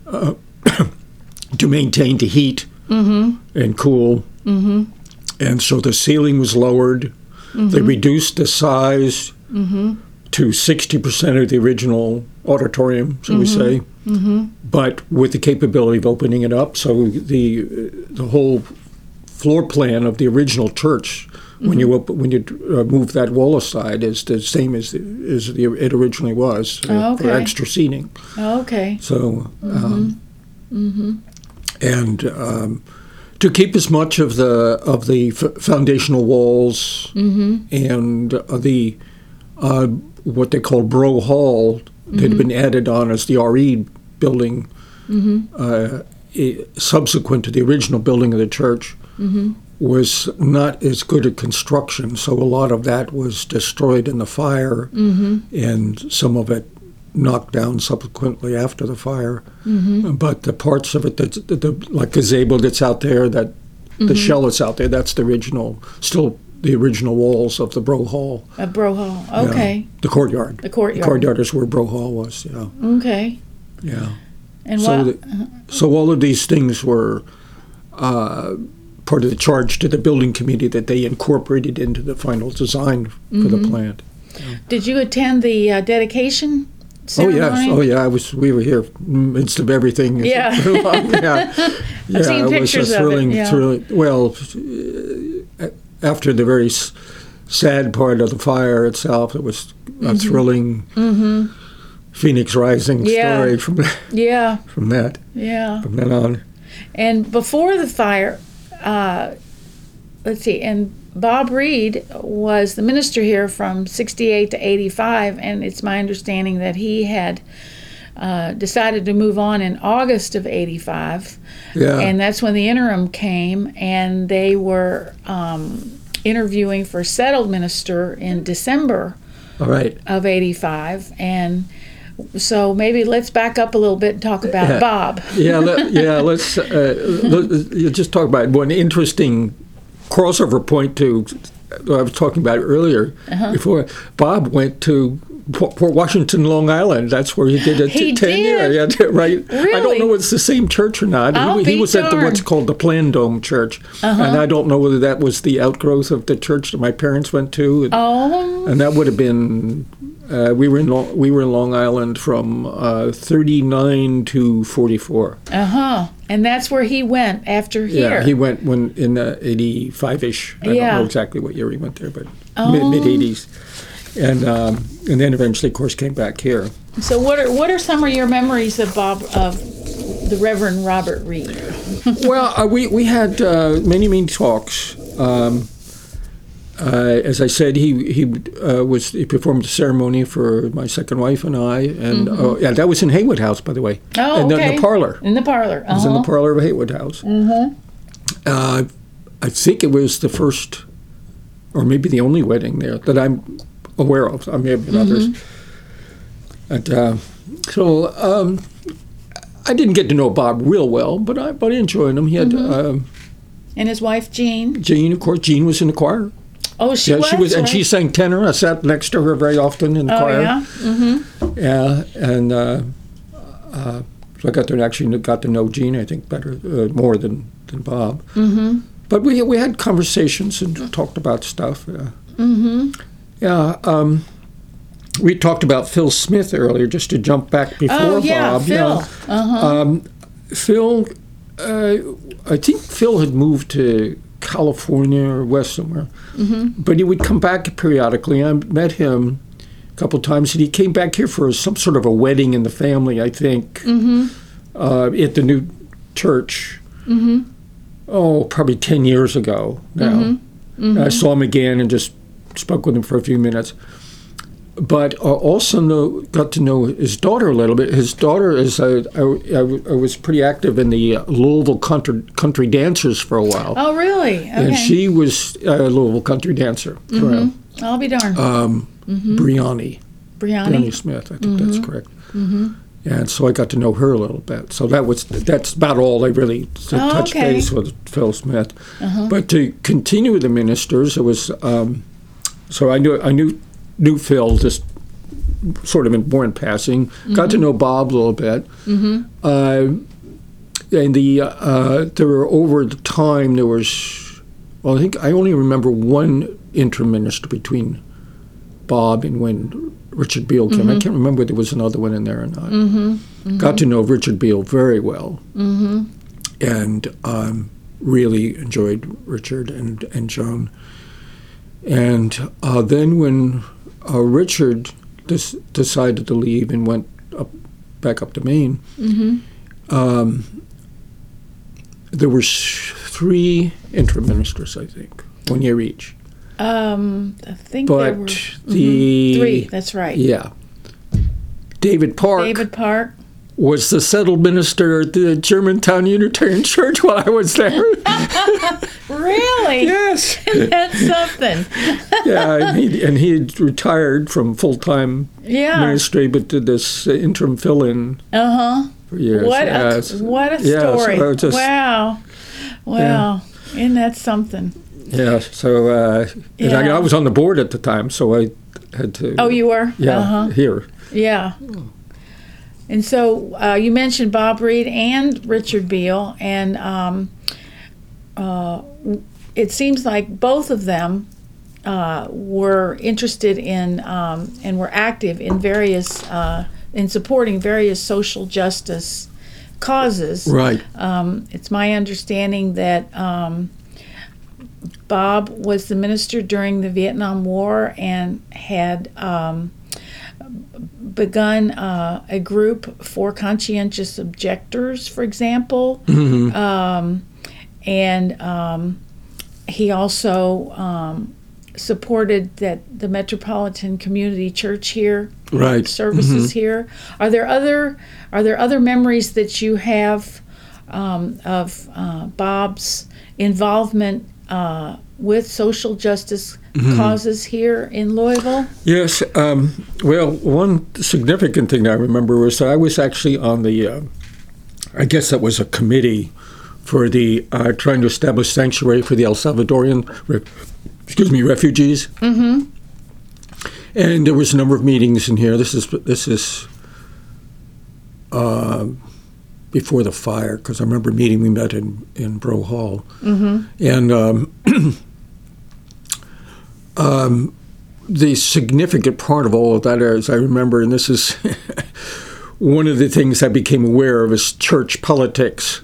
maintain, to heat and cool. And so the ceiling was lowered. They reduced the size to 60% of the original auditorium, shall we say, but with the capability of opening it up. So the whole floor plan of the original church, when you move that wall aside, is the same as it originally was for extra seating. Okay. So to keep as much of the foundational walls and the what they call Bro Hall that had been added on as the RE building subsequent to the original building of the church was not as good at construction, so a lot of that was destroyed in the fire, and some of it knocked down subsequently after the fire. But the parts of it, like gazebo that's out there, that the shell that's out there, that's still the original walls of the Bro Hall. Bro Hall, okay. Yeah. The courtyard. The courtyard. The courtyard is where Bro Hall was, yeah. Okay. Yeah. And so all of these things were part of the charge to the building committee that they incorporated into the final design for the plant. Yeah. Did you attend the dedication ceremony? Oh yes. We were here midst of everything. Yeah. I've seen pictures of it. Yeah. Thrilling. Well, after the very sad part of the fire itself, it was a thrilling Phoenix Rising story from that. Yeah. From that. Yeah. From then on. And before the fire, let's see, and Bob Reed was the minister here from 68 to 85, and it's my understanding that he had decided to move on in August of 85. Yeah. And that's when the interim came, and they were interviewing for settled minister in December of 85. And so maybe let's back up a little bit and talk about Bob. Let's just talk about one interesting crossover point to what I was talking about earlier. Before Bob went to Port Washington, Long Island. That's where he did it. He 10 years. Yeah, right. Really? I don't know if it's the same church or not. He was at what's called the Plan Dome Church, and I don't know whether that was the outgrowth of the church that my parents went to. And that would have been. We were in Long Island from 39 to 44. And that's where he went after here. Yeah, he went when in 85-ish. I don't know exactly what year he went there, but mid 80s. And then eventually, of course, came back here. So what are some of your memories of the Reverend Robert Reed? Well, we had many talks. As I said, he performed the ceremony for my second wife and I, and that was in Haywood House, by the way. Oh, okay. In the parlor. In the parlor. It was in the parlor of Haywood House. I think it was the first, or maybe the only wedding there that I'm aware of. I may have been others. And I didn't get to know Bob real well, but I enjoyed him. He had and his wife Jean. Jean, of course. Jean was in the choir. Oh, she was. She was, right? and she sang tenor. I sat next to her very often in the choir. Yeah, and so I got to know Jean, I think, better, more than Bob. But we had conversations and talked about stuff. We talked about Phil Smith earlier, just to jump back before Bob. Phil. Phil, I think Phil had moved to California or west somewhere, but he would come back periodically. I met him a couple times, and he came back here for some sort of a wedding in the family, I think, at the new church. Probably 10 years ago now. I saw him again and just spoke with him for a few minutes. But also got to know his daughter a little bit. His daughter is, I was pretty active in the Louisville country dancers for a while. Oh, really? Okay. And she was a Louisville country dancer. I'll be darned. Brianni Smith, I think that's correct. And so I got to know her a little bit. So that's about all I really touched base with Phil Smith. But to continue the ministers, it was so I knew Phil just sort of more in passing. Got to know Bob a little bit. And there were over the time there was, well, I think I only remember one interim minister between Bob and when Richard Beale came. I can't remember if there was another one in there or not. Got to know Richard Beale very well, and really enjoyed Richard and Joan. And then when Richard decided to leave and went back up to Maine, there were 3 interim ministers, I think, 1 year each. I think but there were 3. That's right. Yeah. David Park was the settled minister at the Germantown Unitarian Church while I was there. Really? Yes. That's something. Yeah, and he had retired from full-time ministry, but did this interim fill-in for years. What a story. So wow. Yeah. Isn't that something? Yeah, so and I was on the board at the time, so I had to... Oh, you were? Yeah, here. Yeah. And so you mentioned Bob Reed and Richard Beale, and it seems like both of them were interested in and were active in in supporting various social justice causes. Right. It's my understanding that Bob was the minister during the Vietnam War and had begun a group for conscientious objectors, for example. And he also supported the Metropolitan Community Church here, services here. Are there other memories that you have of Bob's involvement with social justice causes here in Louisville? Yes. Well, one significant thing I remember was I was actually on the, I guess that was a committee for the trying to establish sanctuary for the El Salvadorian refugees. And there was a number of meetings in here. This is before the fire, because I remember a meeting we met in Bro Hall. And the significant part of all of that, as I remember, and this is one of the things I became aware of, is church politics.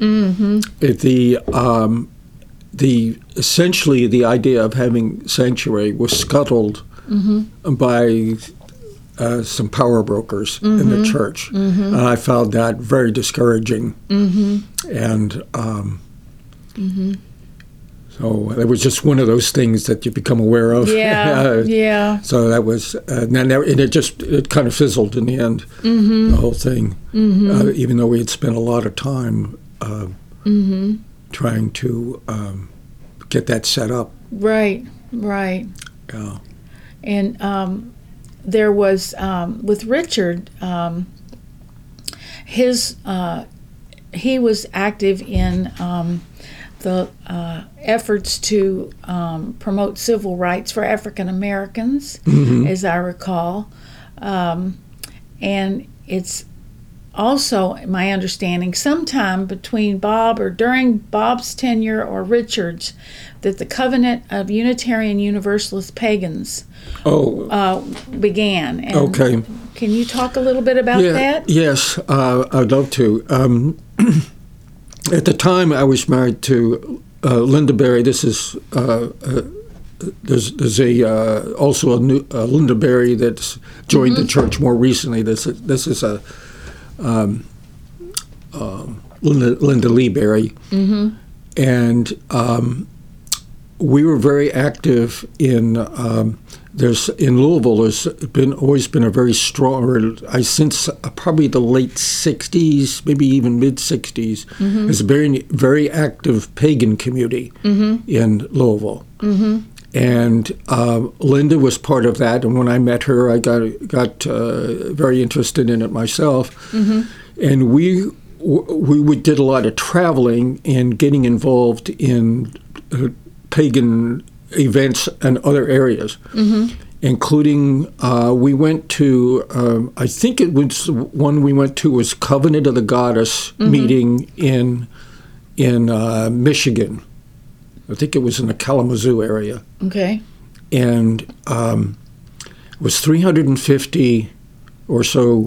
Essentially the idea of having sanctuary was scuttled by some power brokers in the church, and I found that very discouraging. And so it was just one of those things that you become aware of. Yeah. So that was, and it kind of fizzled in the end, the whole thing. Even though we had spent a lot of time trying to get that set up. Right. Yeah. And there was, with Richard, he was active in the efforts to promote civil rights for African Americans, as I recall. And it's also my understanding, sometime between Bob or during Bob's tenure or Richard's, that the Covenant of Unitarian Universalist Pagans began. And Okay. Can you talk a little bit about that? Yes, I'd love to. At the time, I was married to Linda Berry. This is there's also a new Linda Berry that's joined the church more recently. This is a Linda Lee Berry, and we were very active in. In Louisville, there's always been a very strong, since probably the late '60s, maybe even mid '60s, there's a very active pagan community in Louisville, and Linda was part of that. And when I met her, I got very interested in it myself, and we did a lot of traveling and getting involved in pagan events and other areas, including we went to, I think it was one we went to was Covenant of the Goddess meeting in Michigan. I think it was in the Kalamazoo area. Okay. And it was 350 or so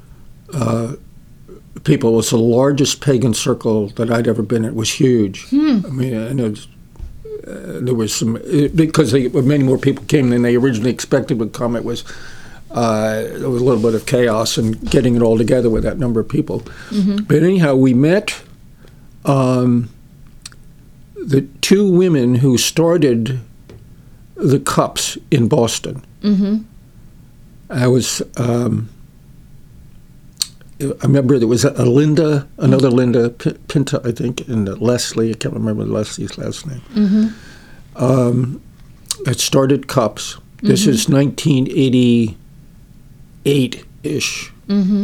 people. It was the largest pagan circle that I'd ever been in. It was huge. I mean, and it was, there was some, because many more people came than they originally expected would come. There was a little bit of chaos in getting it all together with that number of people. But anyhow, we met the two women who started the Cups in Boston. I remember there was another Linda Pinta, I think, and Leslie. I can't remember Leslie's last name. It started Cups. This is 1988-ish.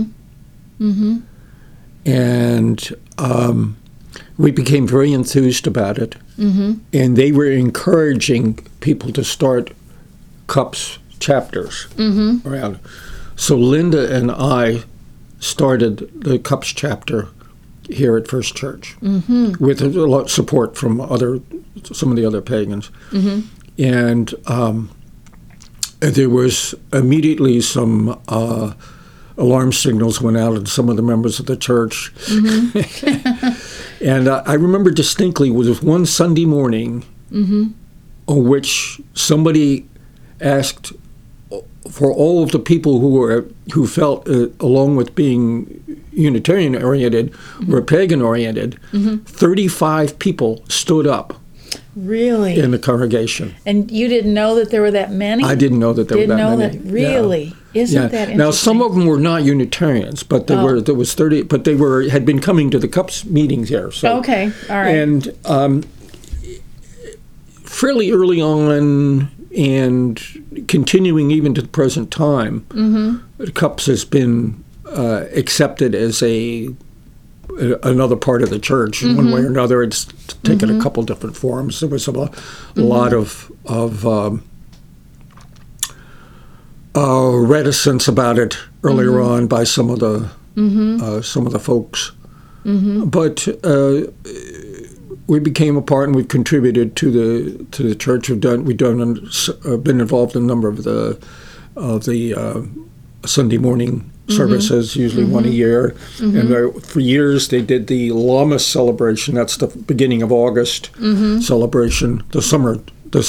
And we became very enthused about it. And they were encouraging people to start Cups chapters around. So Linda and I started the Cups chapter here at First Church with a lot of support from some of the other pagans. And there was immediately some alarm signals went out in some of the members of the church. And I remember distinctly was one Sunday morning on which somebody asked for all of the people who felt, along with being Unitarian oriented, were pagan oriented. 35 people stood up. Really? In the congregation. And you didn't know that there were that many? I didn't know that there were that many. Really? Yeah. Isn't that interesting? Now, some of them were not Unitarians, but there was 30, but they had been coming to the Cups meetings here. So, okay, all right. And fairly early on, and continuing even to the present time, the Cups has been accepted as another part of the church in one way or another. It's taken a couple different forms. There was a lot of reticence about it earlier on by some of the folks. But we became a part, and we've contributed to the church. We've been involved in a number of the Sunday morning services, usually one a year. And for years they did the Lammas celebration. That's the beginning of August celebration, the summer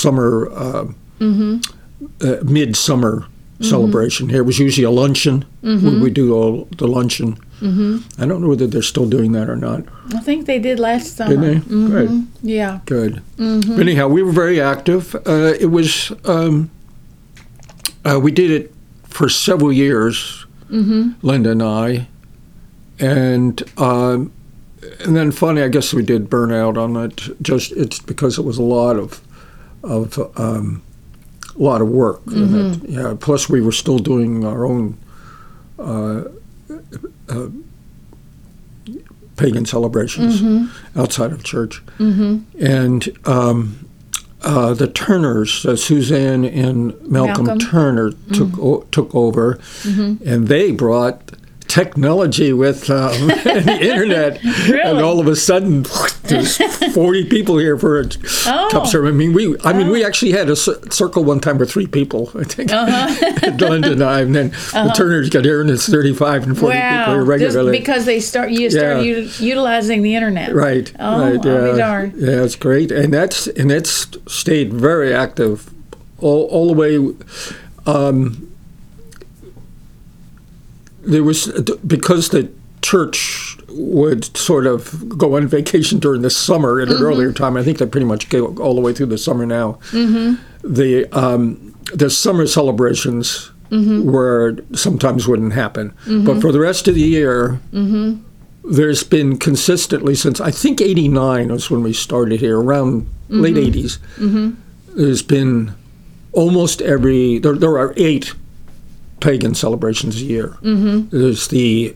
midsummer celebration. Here it was usually a luncheon. We do all the luncheon. I don't know whether they're still doing that or not. I think they did last summer. Did they? Good. Yeah. Good. But anyhow, we were very active. It was we did it for several years, Linda and I, and then finally, I guess we did burn out on it. It's because it was a lot of work. And yeah. Plus, we were still doing our own pagan celebrations outside of church, and the Turners, Suzanne and Malcolm Turner took over, and they brought technology with the internet, and all of a sudden there's 40 people here for a cup service. I mean, we actually had a circle one time with 3 people, I think, Linda and I, and then the Turners got here, and it's 35 and 40 people here regularly. Just because you started utilizing the internet. Right. Oh, right. Yeah. I'll be darned. Yeah, it's great, and it's stayed very active all the way. There was, because the church would sort of go on vacation during the summer at an earlier time. I think they pretty much go all the way through the summer now. The summer celebrations sometimes wouldn't happen, but for the rest of the year, there's been consistently since I think '89 was when we started here, around late '80s. There's been almost there are 8 pagan celebrations a year. There's the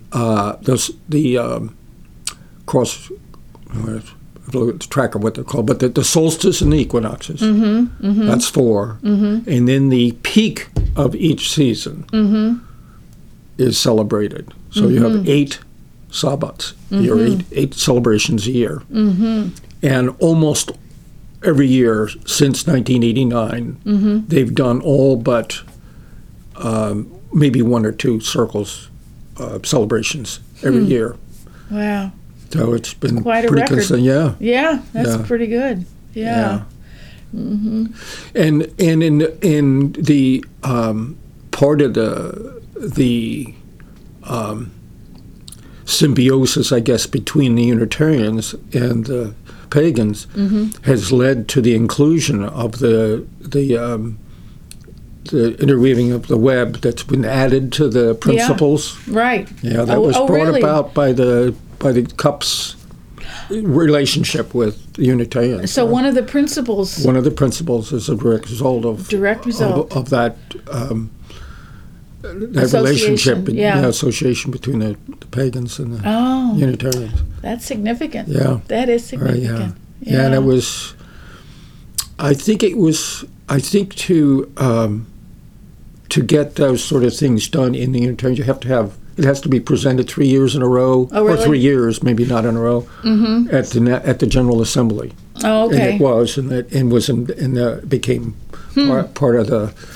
cross, track of what they're called, but the solstice and the equinoxes. That's 4, and then the peak of each season is celebrated. So you have 8 sabbats, your 8 celebrations a year, and almost every year since 1989, they've done all but maybe 1 or 2 circles celebrations every year. Wow. So it's been quite a pretty record. consistent. Yeah. Yeah, that's pretty good. Yeah. And in the part of the symbiosis, I guess, between the Unitarians and the pagans has led to the inclusion of the interweaving of the web that's been added to the principles. Yeah. Right. Yeah, that was brought really? about by the CUP's relationship with the Unitarians. So one of the principles is a direct result of that relationship, association between the pagans and the Unitarians. That's significant. Yeah, that is significant. Yeah, and it was. I think to get those sort of things done in the Unitarians, you have to have. It has to be presented 3 years in a row, really? Or 3 years, maybe not in a row, at the General Assembly. Oh, okay. And it was, and became part of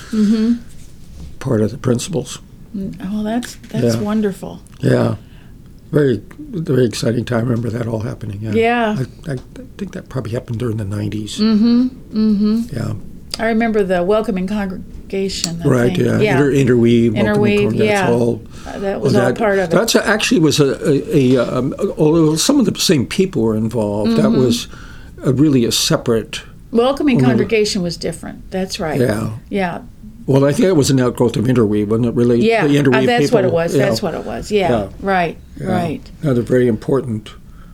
the principles. Oh, that's wonderful. Yeah, very very exciting time. I remember that all happening. Yeah. I think that probably happened during the 90s. Yeah. I remember the welcoming congregation. Right, yeah. Interweave. Yeah. That was all part of it. That actually was although some of the same people were involved, that was really a separate... Welcoming congregation was different. That's right. Yeah. Yeah. Well, I think it was an outgrowth of Interweave, wasn't it? Really? Yeah, the Interweave that's people, what it was. Yeah. That's what it was. Yeah. Right. Yeah. Right. Another very important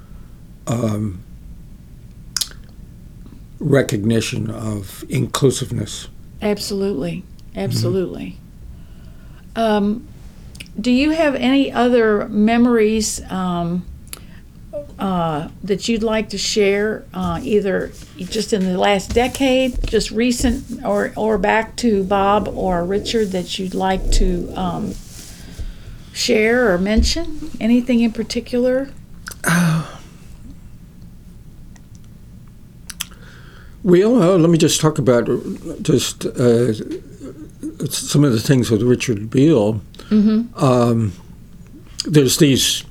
recognition of inclusiveness. Absolutely. Do you have any other memories that you'd like to share, either just in the last decade, just recent, or back to Bob or Richard, that you'd like to share or mention? Anything in particular? Well, let me just talk about just some of the things with Richard Beale. Mm-hmm. There's these.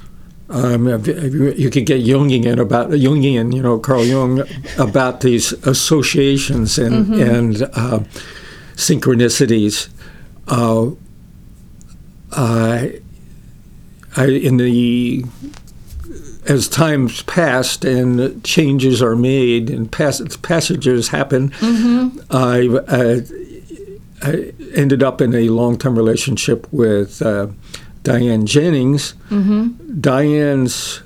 You could get Jungian, Carl Jung, about these associations and synchronicities. As times passed and changes are made and passages happen, I ended up in a long-term relationship with Diane Jennings. Mm-hmm. Diane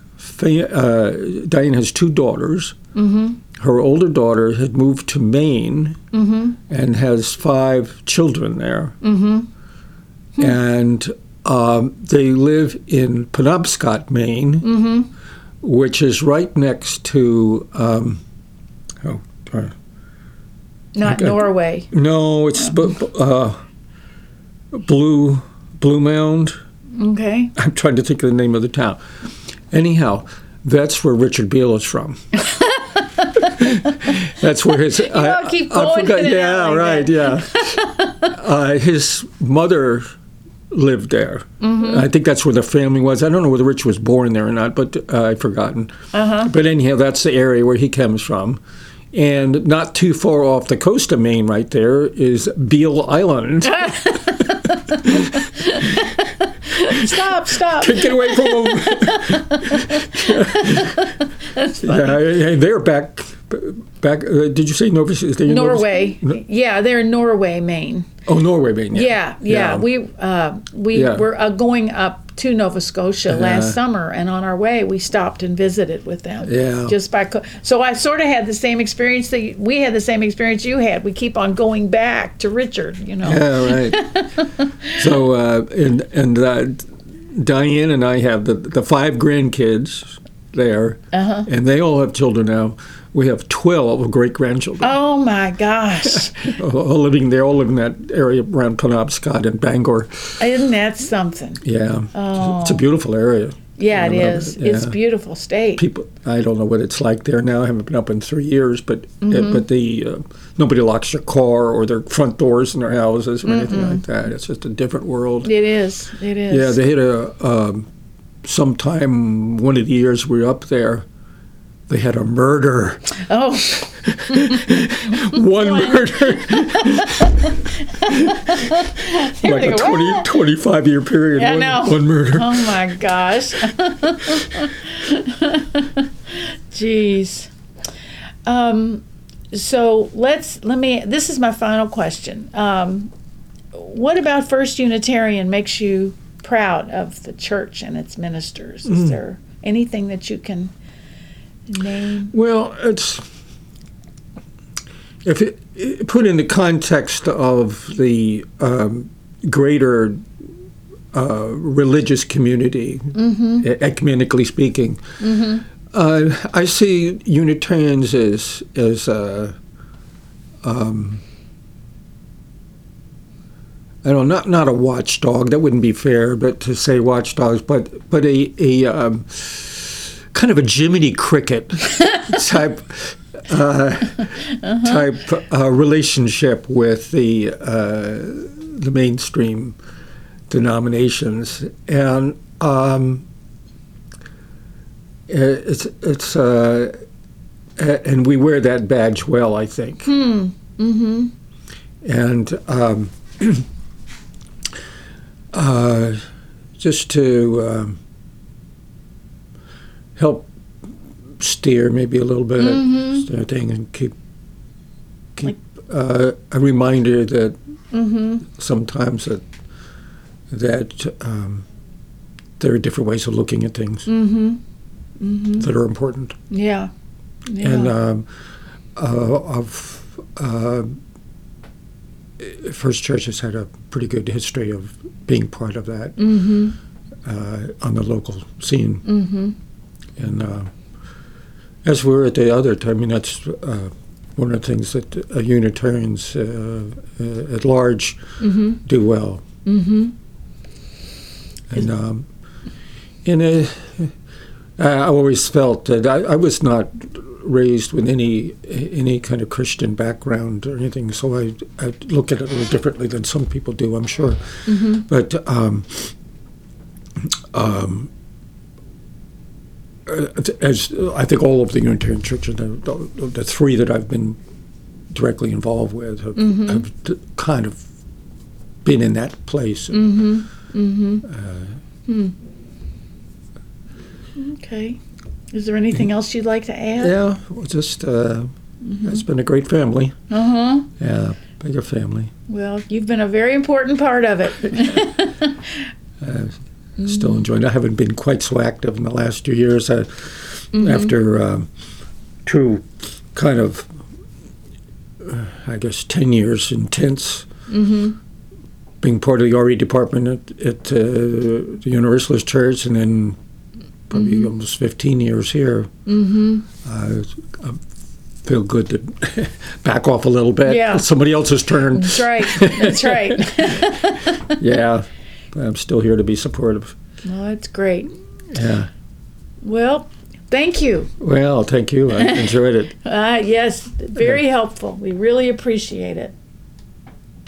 has two daughters. Mm-hmm. Her older daughter had moved to Maine and has 5 children there. Mm-hmm. And they live in Penobscot, Maine, which is right next to Not Norway. No, it's Blue Mound. Okay. I'm trying to think of the name of the town. Anyhow, that's where Richard Beale is from. That's where his. I keep going. Yeah, right. Yeah. His mother lived there. Mm-hmm. I think that's where the family was. I don't know whether Richard was born there or not, but I've forgotten. Uh-huh. But anyhow, that's the area where he comes from. And not too far off the coast of Maine right there is Beale Island. Stop. Get away from them. That's funny. Yeah, they're back. Did you say Nova? Norway. Yeah, they're in Norway, Maine. Oh, Norway, Maine. Yeah. We were going up to Nova Scotia last summer, and on our way we stopped and visited with them. Yeah. So I sort of had the same experience that we had. The same experience you had. We keep on going back to Richard. Yeah, right. So Diane and I have the 5 grandkids there, and they all have children now. We have 12 great-grandchildren. Oh, my gosh. They're all living in that area around Penobscot and Bangor. Isn't that something? Yeah. Oh. It's a beautiful area. Yeah, it is. Yeah. It's a beautiful state. People, I don't know what it's like there now. I haven't been up in 3 years, but nobody locks their car or their front doors in their houses or anything like that. It's just a different world. It is. Yeah, they had sometime one of the years we were up there, they had a murder. Oh. One murder. Like a 25-year period. Yeah, one murder. Oh, my gosh. Jeez. So this is my final question. What about First Unitarian makes you proud of the church and its ministers? Is there anything that you can name? Well, it's put in the context of the greater religious community, ecumenically speaking. I see Unitarians as I don't know, not a watchdog. That wouldn't be fair, but to say watchdogs, but a kind of a Jiminy Cricket type relationship with the mainstream denominations, and it's and we wear that badge well, I think. And just to help steer maybe a little bit steer thing and keep a reminder that sometimes that there are different ways of looking at things that are important. Yeah. And First Church has had a pretty good history of being part of that on the local scene. And as we were at the other time, I mean, that's one of the things that Unitarians at large do well. Mm-hmm. And I always felt that I was not raised with any kind of Christian background or anything, so I look at it a little differently than some people do, I'm sure. Mm-hmm. But as I think all of the Unitarian churches, the three that I've been directly involved with have kind of been in that place. Okay. Is there anything else you'd like to add? Yeah, well, just it's been a great family. Uh-huh. Yeah, bigger family. Well, you've been a very important part of it. Still enjoying it. I haven't been quite so active in the last 2 years. After 2 kind of, I guess, 10 years intense being part of the RE department at the Universalist Church, and then probably almost 15 years here. I feel good to back off a little bit. Yeah. It's somebody else's turn. That's right. That's right. Yeah. I'm still here to be supportive. Well, that's great. Yeah. Well, thank you. Well, thank you. I enjoyed it. Yes, very helpful. We really appreciate it.